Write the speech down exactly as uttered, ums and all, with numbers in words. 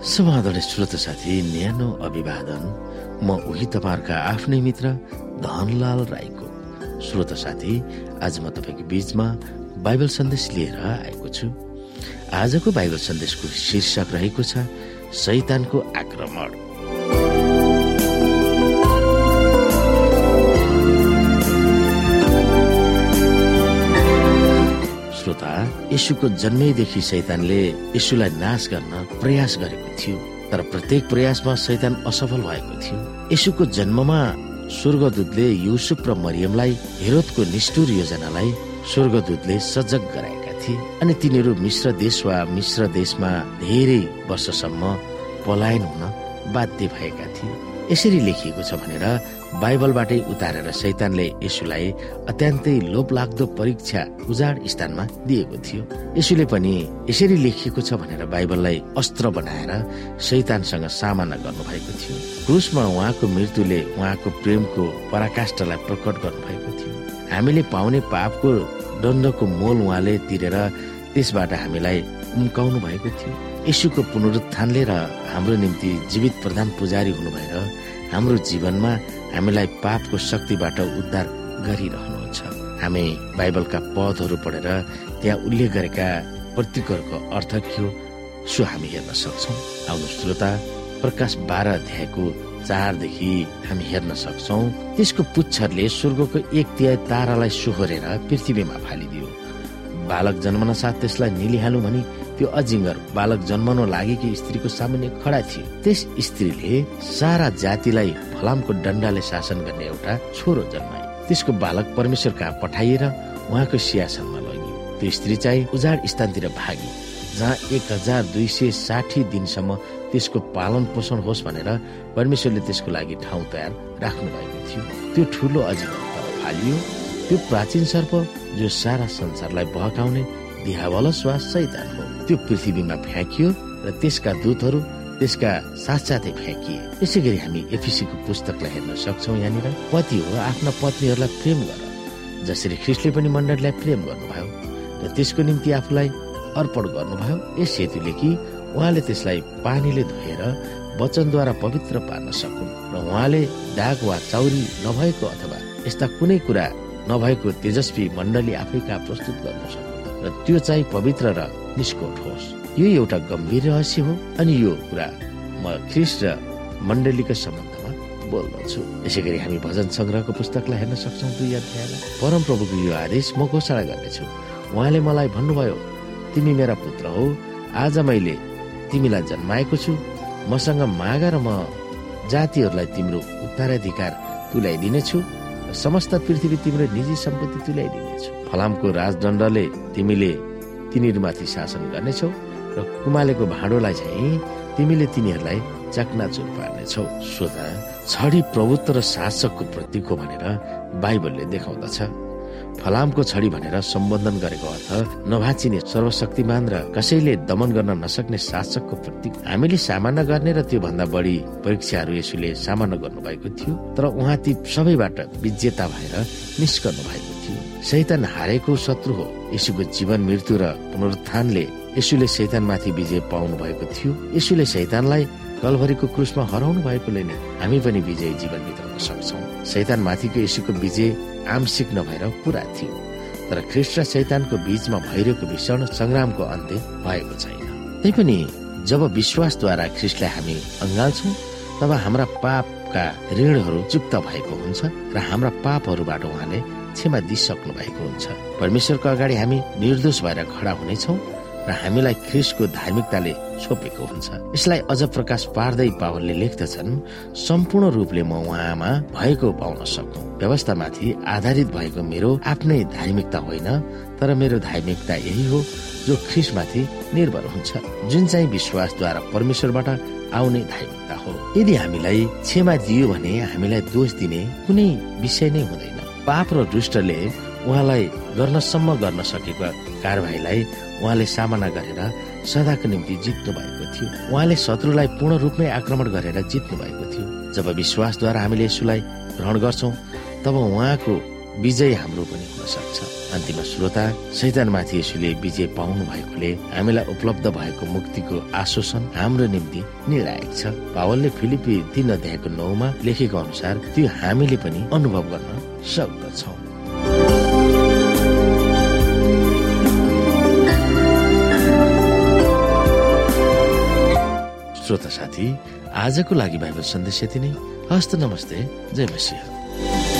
समाधान श्रोत साथी न्यानो अभिवादन। म उही तपाईहरुका आफ्नै मित्र धनलाल राईको। श्रोत साथी, आज म तपाईको बीचमा बाइबल सन्देश लिएर आएको छु। आजको बाइबल सन्देशको शीर्षक रहेको छ शैतानको आक्रमण। श्रोता, येशूको जन्मैदेखि शैतानले येशूलाई नाश गर्न प्रयास गरेको थियो, तर प्रत्येक प्रयासमा शैतान असफल भएको थियो। येशूको जन्ममा स्वर्गदूतले युसुफ र मरियमलाई हेरोदको निष्ठुर योजनालाई स्वर्गदूतले सजग गराएका थिए अनि तिनीहरू मिश्र देश वा मिश्र देशमा धेरै वर्षसम्म पलायन हुन बाध्य भएका थिए। यसरी लेखिएको छ भनेर बाइबलबाटै उतारेर शैतानले येशूलाई अत्यन्तै लोभलाग्दो परीक्षा उजाड स्थानमा दिएको थियो। येशूले पनि यसरी लेखिएको छ भनेर बाइबललाई अस्त्र बनाएर शैतानसँग सामना गर्नुभएको थियो। क्रुसमा उहाँको मृत्युले उहाँको प्रेमको पराकाष्ठलाई प्रकट गर्नुभएको थियो। हामीले पाउने पापको दण्डको मोल उहाँले तिरेर त्यसबाट हामीलाई उम्काउनु भएको थियो। येशूको पुनरुत्थानले र हाम्रो निम्ति जीवित प्रधान पुजारी हुनु भएर हाम्रो जीवनमा हामीलाई पापको शक्तिबाट उद्धार गरिरहनुहुन्छ। हामी बाइबलका पदहरू पढेर त्यहाँ उल्लेख गरेका प्रतीकहरूको अर्थ के हो सो हामी हेर्न सक्छौँ। आउनु श्रोता, प्रकाश बाह्र अध्यायको चारदेखि हामी हेर्न सक्छौँ। त्यसको पुच्छरले स्वर्गको एक तिहाई तारालाई सुहोरेर पृथ्वीमा फालिदियो। बालक जन्मन साथ त्यसलाई निलिहालौँ भनी त्यो अजिङ्गर बालक जन्मन लागेकी स्त्रीको सामुन्ने खडा थियो। त्यस स्त्रीले सारा जातिलाई फलामको डण्डाले शासन गर्ने एउटा छोरो जन्माए। त्यसको बालक परमेश्वर कहाँ पठाइएर उहाँको सिंहासनमा लगियो। त्यो स्त्री चाहिँ उजाड स्थानतिर भागी, जहाँ एक हजार दुई सय साठी दिनसम्म त्यसको पालन पोषण होस् भनेर परमेश्वरले त्यसको लागि ठाउँ तयार राख्नु भएको थियो। त्यो ठुलो अजिङ्गर तब फालियो, त्यो प्राचीन सर्प जो सारा संसारलाई बहकाउने दियावलस वा शैतान हो। त्यो पृथ्वीमा फ्याँकियो र त्यसका दूतहरू त्यसका साथसाथै फ्याँकिए। यसै गरी हामी एफिसीको पुस्तकलाई हेर्न सक्छौँ। यहाँनिर पति हो आफ्ना पत्नीहरूलाई प्रेम गर, जसरी ख्रिस्टले पनि मण्डलीलाई प्रेम गर्नुभयो र त्यसको निम्ति आफूलाई अर्पण गर्नुभयो, यस हेतुले कि उहाँले त्यसलाई पानीले धोएर वचनद्वारा पवित्र पार्न सकुन् र उहाँले दाग वा चाउरी नभएको अथवा यस्ता कुनै कुरा नभएको तेजस्वी मण्डली आफै कहाँ प्रस्तुत गर्न सक्नु र त्यो चाहिँ पवित्र र निष्कोट होस्। यो एउटा गम्भीर रहस्य हो अनि यो कुरा म ख्रिस्ट र मण्डलीको सम्बन्धमा बोल्दछु। यसै गरी हामी भजन संग्रहको पुस्तकलाई हेर्न सक्छौँ। दुई अध्यायलाई परम प्रभुको यो आदेश म घोषणा गर्नेछु। उहाँले मलाई भन्नुभयो, तिमी मेरा पुत्र हौ, आज मैले तिमीलाई जन्माएको छु। मसँग माग र म जातिहरूलाई तिम्रो उत्तराधिकार तुल्याइदिनेछु। समस्त पृथ्वी तिम्रो निजी सम्पत्ति तुल्याइदिनेछु। फलामको राजदण्डले तिमीले तिनीहरूमाथि शासन गर्नेछौ र कुमालेको भाँडोलाई चाहिँ तिमीले तिनीहरूलाई चकनाचुर पार्नेछौ। श्रोता, छडी प्रभुत्व र शासकको प्रतीक हो भनेर बाइबलले देखाउँदछ। फलामको छडी भनेर सम्बोधन गरेको अर्थ नभाचिने सर्वशक्तिमान र कसैले दमन गर्न नसक्ने शासकको प्रतीक। हामीले सामना गर्ने र त्यो भन्दा बढी परीक्षाहरू यसुले सामना गर्नुभएको थियो, तर उहाँ ती सबैबाट विजेता भएर निस्कनु भएको थियो। शैतान हारेको शत्रु हो। यसुको जीवन, मृत्यु र पुनरुत्थानले यसुले शैतानमाथि विजय पाउनु भएको थियो। यसुले शैतानलाई कलभरीको क्रुसमा हराउनु भएकोले नै हामी पनि विजय जीवन बिताउन सक्छौँ। शैतानमाथिको यसुको विजय आंशिक नभएर पुरा थियो, तर ख्रिस्ट र शैतानको बीचमा भइरहेको भीषण संग्रामको अन्त्य भएको छैन। तैपनि जब विश्वासद्वारा ख्रिस्टलाई हामी अँगाल्छौँ तब हाम्रा पापका ऋणहरू चुक्त भएको हुन्छ र हाम्रा पापहरूबाट उहाँले क्षमा दिइसक्नु भएको हुन्छ। परमेश्वरको अगाडि हामी निर्दोष भएर खडा हुनेछौँ र हामीलाई ख्रिस्टको धार्मिकताले छोपेको हुन्छ। यसलाई अझ प्रकाश पार्दै पावलले लेख्दछन्, सम्पूर्ण रूपले म उहाँमा भएको पाउन सकौँ। व्यवस्थामाथि आधारित भएको मेरो आफ्नै धार्मिकता होइन, तर मेरो धार्मिकता यही हो जो ख्रिस्टमाथि निर्भर हुन्छ, जुन चाहिँ विश्वासद्वारा परमेश्वरबाट आउने धार्मिकता हो। यदि हामीलाई क्षमा दियो भने हामीलाई दोष दिने कुनै विषय नै हुँदैन। पाप र दुष्टले उहाँलाई गर्नसम्म गर्न सकेको कारबाहीलाई उहाँले सामना गरेर सदाको निम्ति जित्नु भएको थियो। उहाँले शत्रुलाई पूर्ण रूपमै आक्रमण गरेर जित्नु भएको थियो। जब विश्वासद्वारा हामीले यसुलाई ग्रहण गर्छौँ तब उहाँको विजय हाम्रो पनि हुन सक्छ। अन्तिम श्रोता, शैतानमाथि यसुले विजय पाउनु भएकोले हामीलाई उपलब्ध भएको मुक्तिको आश्वासन हाम्रो निम्ति निर्णायक छ। पावलले फिलिपी तीन अध्यायको नौमा लेखेको अनुसार त्यो हामीले पनि अनुभव गर्न सक्दछौँ। श्रोता साथी, आजको लागि बाइबल सन्देश यति नै। हस्त नमस्ते, जय मसीह।